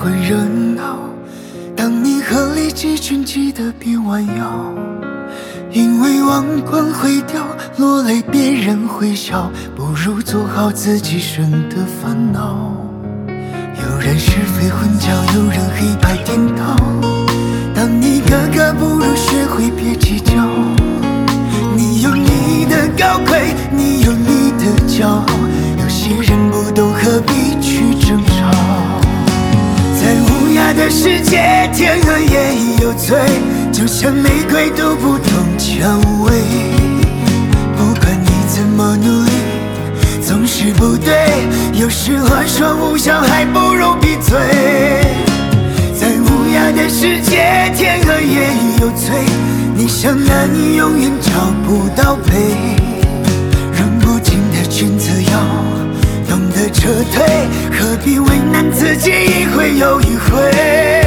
混热闹。当你鹤立鸡群，记得别弯腰，因为望光会掉，落泪别人会笑，不如做好自己省的烦恼。有人是非混淆，有人黑白颠倒，当你格格不入，学会别计较。你有你的高贵，你有你的骄傲，有些人不懂，何必去争吵。在无涯的世界，天鹅也有罪，就像玫瑰都不懂蔷薇。不管你怎么努力，总是不对，有时话说无效，还不如闭嘴。在无涯的世界，天鹅也有罪，你想那你永远找不到北。扔不尽的圈子要懂得撤退，何必为难自己一回又一回。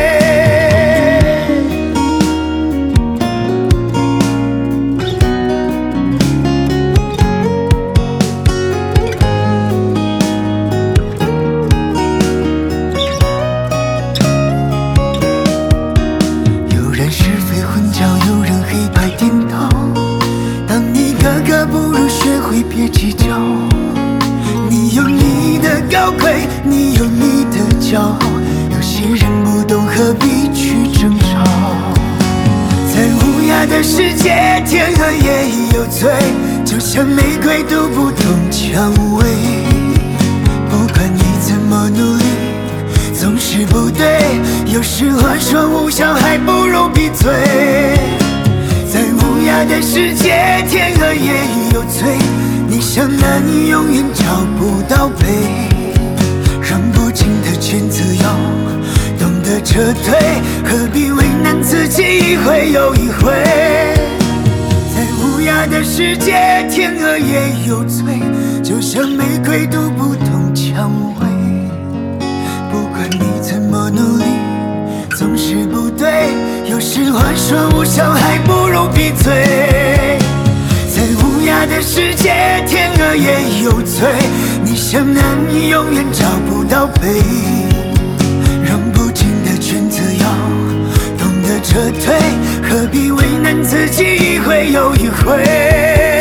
有人是非混淆，有人黑白颠倒，当你格格不入，学会别计较。你有你的高贵，你有你的骄傲，有些人不懂，何必去争吵。在无涯的世界，天鹅也有罪，就像玫瑰都不懂蔷薇。不管你怎么努力，总是不对，有时话说无效，还不如闭嘴。在无涯的世界，天鹅也有罪，你想那你永远找不到北。扔不尽的圈子要懂得撤退，何必为难自己一回又一回。在无涯的世界，天鹅也有罪，就像玫瑰都不懂蔷薇。不管你怎么努力，总是不对，有时话说无效，还不如闭嘴。在无涯的世界，天鹅也有罪，你想那你永远找不到北。扔不尽的圈子要懂得撤退，何必为难自己一回又一回。